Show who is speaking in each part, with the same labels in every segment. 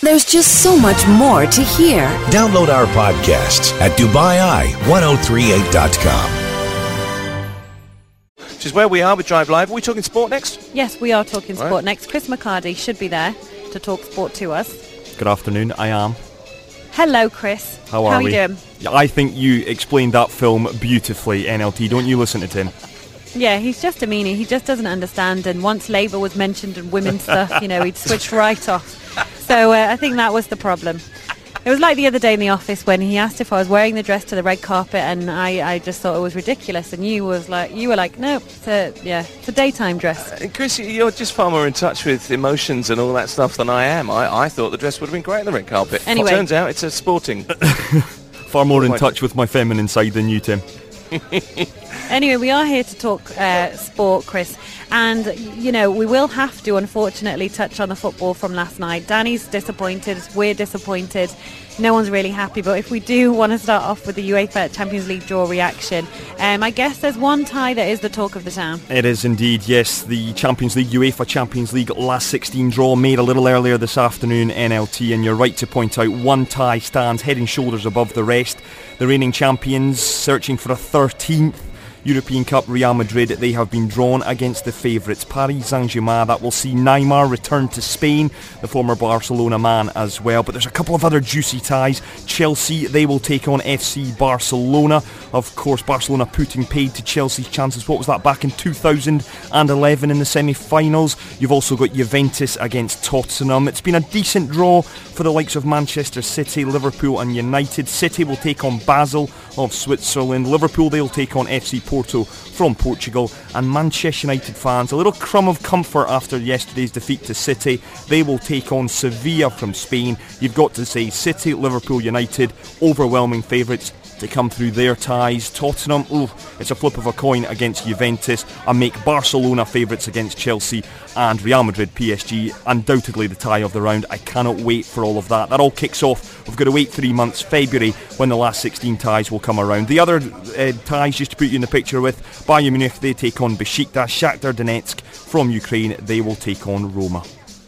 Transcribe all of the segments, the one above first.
Speaker 1: There's just so much more to hear.
Speaker 2: Download our podcasts at DubaiI1038.com.
Speaker 3: Which is where we are with Drive Live. Are we talking sport next?
Speaker 4: Yes, we are talking sport next. Chris McCarty should be there to talk sport to us.
Speaker 5: Good afternoon, I am.
Speaker 4: Hello, Chris.
Speaker 5: How are we?
Speaker 4: How are you doing?
Speaker 5: I think you explained that film beautifully, NLT. Don't you listen to Tim?
Speaker 4: Yeah, he's just a meanie. He just doesn't understand. And once Labour was mentioned and women's stuff, he'd switch right off. So I think that was the problem. It was like the other day in the office when he asked if I was wearing the dress to the red carpet, and I just thought it was ridiculous. And you were like, no, it's a daytime dress.
Speaker 3: Chris, you're just far more in touch with emotions and all that stuff than I am. I thought the dress would have been great on the red carpet.
Speaker 4: Anyway.
Speaker 3: Turns out it's a sporting.
Speaker 5: Far more in touch with my feminine side than you, Tim.
Speaker 4: Anyway, we are here to talk sport, Chris. And, we will have to, unfortunately, touch on the football from last night. Danny's disappointed. We're disappointed. No one's really happy. But if we do want to start off with the UEFA Champions League draw reaction, I guess there's one tie that is the talk of the town.
Speaker 5: It is indeed, yes. The Champions League, UEFA Champions League last 16 draw made a little earlier this afternoon, NLT. And you're right to point out one tie stands head and shoulders above the rest. The reigning champions searching for a 13th European Cup, Real Madrid, they have been drawn against the favourites, Paris Saint-Germain. That will see Neymar return to Spain, the former Barcelona man as well. But there's a couple of other juicy ties. Chelsea, they will take on FC Barcelona. Of course, Barcelona putting paid to Chelsea's chances. What was that, back in 2011 in the semi-finals? You've also got Juventus against Tottenham. It's been a decent draw for the likes of Manchester City, Liverpool and United. City will take on Basel of Switzerland. Liverpool, they'll take on FC Porto from Portugal. And Manchester United fans, a little crumb of comfort after yesterday's defeat to City. They will take on Sevilla from Spain. You've got to say City, Liverpool, United, overwhelming favourites to come through their ties. Tottenham, it's a flip of a coin against Juventus, and make Barcelona favourites against Chelsea, and Real Madrid, PSG, undoubtedly the tie of the round. I cannot wait for all of that. That all kicks off. We've got to wait 3 months, February, when the last 16 ties will come around. The other ties, just to put you in the picture with, Bayern Munich, they take on Besiktas. Shakhtar Donetsk from Ukraine, they will take on Roma.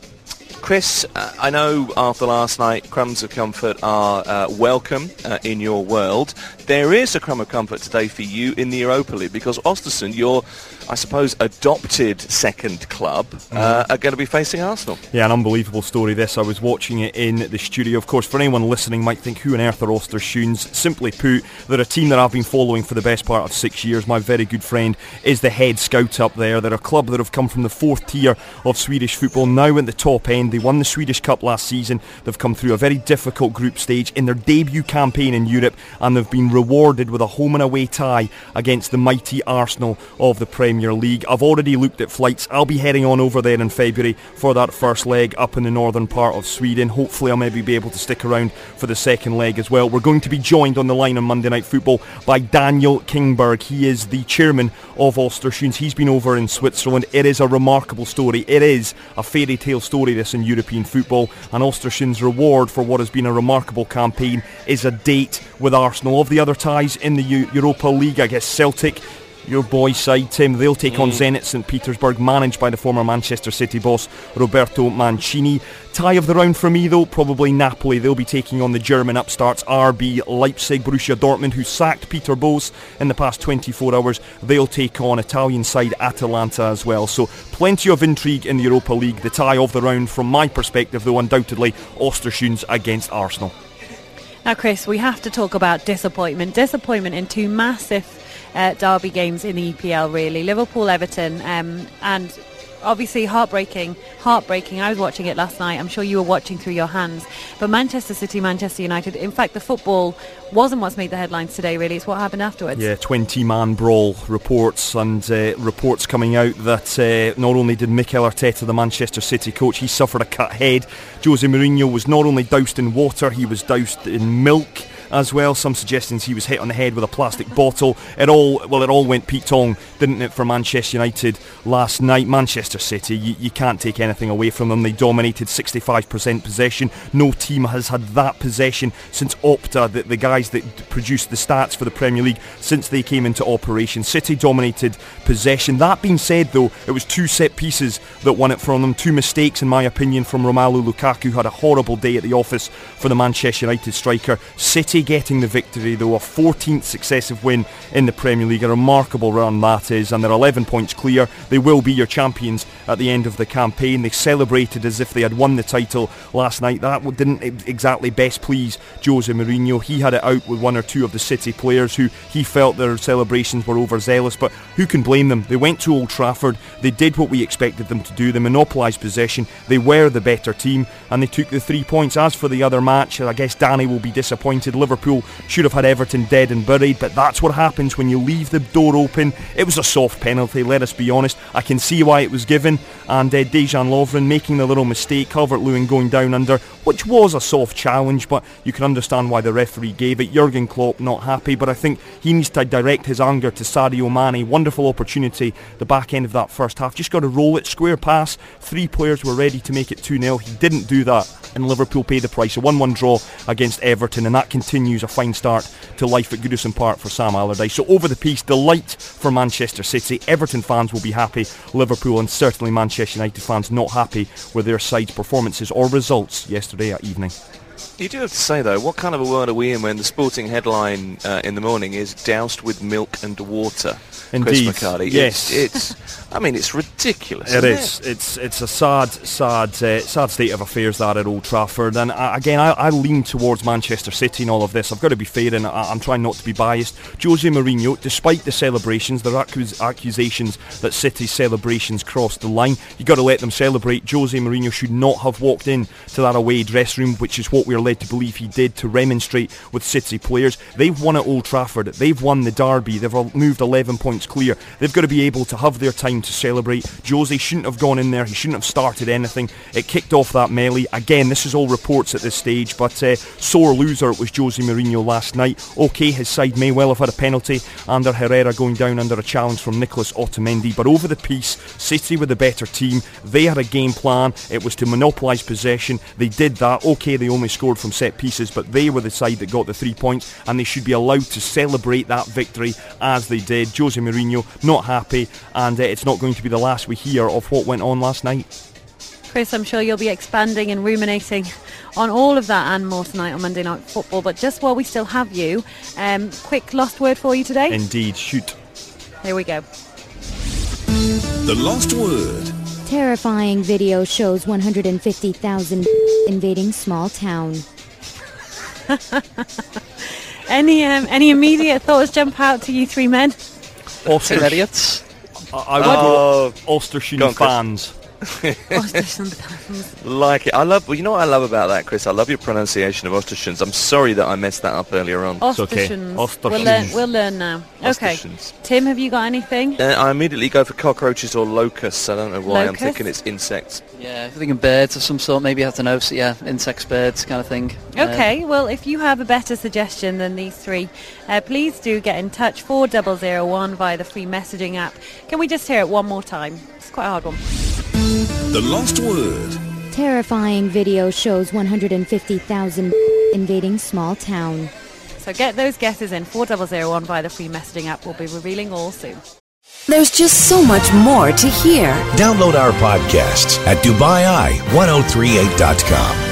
Speaker 3: Chris, I know after last night, crumbs of comfort are welcome in your world. There is a crumb of comfort today for you in the Europa League, because Östersund, your, I suppose, adopted second club, are going to be facing Arsenal.
Speaker 5: Yeah, an unbelievable story this. I was watching it in the studio. Of course, for anyone listening might think, who on earth are Östersunds? Simply put, they're a team that I've been following for the best part of 6 years. My very good friend is the head scout up there. They're a club that have come from the fourth tier of Swedish football, now at the top end. They won the Swedish Cup last season. They've come through a very difficult group stage in their debut campaign in Europe, and they've been rewarded with a home and away tie against the mighty Arsenal of the Premier League. I've already looked at flights. I'll be heading on over there in February for that first leg up in the northern part of Sweden. Hopefully I'll maybe be able to stick around for the second leg as well. We're going to be joined on the line on Monday Night Football by Daniel Kingberg. He is the chairman of Östersunds. He's been over in Switzerland. It is a remarkable story. It is a fairy tale story, this, in European football, and Östersund's reward for what has been a remarkable campaign is a date with Arsenal. Of the other ties in the Europa League, I guess Celtic, your boys' side, Tim, they'll take on Zenit St. Petersburg, managed by the former Manchester City boss Roberto Mancini. Tie of the round for me, though, probably Napoli. They'll be taking on the German upstarts RB Leipzig. Borussia Dortmund, who sacked Peter Bosz in the past 24 hours, they'll take on Italian side Atalanta as well. So plenty of intrigue in the Europa League. The tie of the round, from my perspective, though, undoubtedly Östersunds against Arsenal.
Speaker 4: Now, Chris, we have to talk about disappointment. Disappointment in two massive derby games in the EPL, really. Liverpool-Everton, and obviously heartbreaking. I was watching it last night. I'm sure you were watching through your hands. But Manchester City, Manchester United, in fact, the football wasn't what's made the headlines today, really. It's what happened afterwards. Yeah,
Speaker 5: 20-man brawl reports, and reports coming out that not only did Mikel Arteta, the Manchester City coach, he suffered a cut head. Jose Mourinho was not only doused in water, he was doused in milk as well. Some suggestions he was hit on the head with a plastic bottle. It all went Pete Tong, didn't it, for Manchester United last night. Manchester City, you can't take anything away from them. They dominated 65% possession. No team has had that possession since Opta, the guys that produced the stats for the Premier League, since they came into operation. City dominated possession. That being said, though, it was 2 set pieces that won it from them. 2 mistakes, in my opinion, from Romelu Lukaku. Had a horrible day at the office for the Manchester United striker. City getting the victory, though, a 14th successive win in the Premier League. A remarkable run that is, and they're 11 points clear. They will be your champions at the end of the campaign. They celebrated as if they had won the title last night. That didn't exactly best please Jose Mourinho. He had it out with 1 or 2 of the City players who he felt their celebrations were overzealous, but who can blame them? They went to Old Trafford, they did what we expected them to do, they monopolised possession, they were the better team, and they took the 3 points. As for the other match, I guess Danny will be disappointed. Liverpool should have had Everton dead and buried, but that's what happens when you leave the door open. It was a soft penalty, let us be honest. I can see why it was given, and Dejan Lovren making the little mistake, Calvert-Lewin going down under, which was a soft challenge, but you can understand why the referee gave it. Jurgen Klopp not happy, but I think he needs to direct his anger to Sadio Mane. Wonderful opportunity, the back end of that first half. Just got to roll it, square pass. 3 players were ready to make it 2-0. He didn't do that, and Liverpool paid the price. A 1-1 draw against Everton, and that continues a fine start to life at Goodison Park for Sam Allardyce. So over the piece, delight for Manchester City. Everton fans will be happy. Liverpool and certainly Manchester United fans not happy with their side's performances or results yesterday evening.
Speaker 3: You do have to say, though, what kind of a world are we in when the sporting headline in the morning is doused with milk and water?
Speaker 5: Indeed.
Speaker 3: Chris McCarty.
Speaker 5: Yes.
Speaker 3: It's ridiculous.
Speaker 5: It is. It's a sad state of affairs that at Old Trafford. And I lean towards Manchester City in all of this. I've got to be fair, and I'm trying not to be biased. Jose Mourinho, despite the celebrations, there are accusations that City's celebrations crossed the line. You've got to let them celebrate. Jose Mourinho should not have walked in to that away dressing room, which is what we're led to believe he did, to remonstrate with City players. They've won at Old Trafford. They've won the derby. They've moved 11 points clear. They've got to be able to have their time to celebrate. Jose shouldn't have gone in there. He shouldn't have started anything. It kicked off that melee. Again, this is all reports at this stage, but sore loser it was Jose Mourinho last night. Okay, his side may well have had a penalty, Ander Herrera going down under a challenge from Nicolas Otamendi, but over the piece, City were the better team. They had a game plan. It was to monopolise possession. They did that. Okay, they only scored from set pieces, but they were the side that got the 3 points, and they should be allowed to celebrate that victory as they did. Jose Mourinho not happy, and it's not going to be the last we hear of what went on last night.
Speaker 4: Chris, I'm sure you'll be expanding and ruminating on all of that and more tonight on Monday Night Football, but just while we still have you, quick lost word for you today?
Speaker 5: Indeed, shoot.
Speaker 4: Here we go.
Speaker 2: The lost word.
Speaker 6: Terrifying video shows 150,000 invading small town.
Speaker 4: Any immediate thoughts jump out to you three men?
Speaker 3: Idiots.
Speaker 5: I would go Ostersund fans.
Speaker 3: Like it. You know what I love about that, Chris? I love your pronunciation of Ostersund. I'm sorry that I messed that up earlier on.
Speaker 5: It's okay.
Speaker 4: We'll learn now. Okay. Tim, have you got anything?
Speaker 3: I immediately go for cockroaches or locusts. I don't know why.
Speaker 4: Locusts?
Speaker 3: I'm thinking it's insects.
Speaker 7: Yeah, if you're thinking birds of some sort, maybe you have to know. So yeah, insects, birds, kind of thing.
Speaker 4: Okay, well, if you have a better suggestion than these three, please do get in touch. 4001 via the free messaging app. Can we just hear it one more time? It's quite a hard one.
Speaker 2: The lost word.
Speaker 6: Terrifying video shows 150,000 invading small town.
Speaker 4: So get those guesses in. 4001 via the free messaging app. We'll be revealing all soon.
Speaker 1: There's just so much more to hear.
Speaker 2: Download our podcasts at DubaiEye1038.com.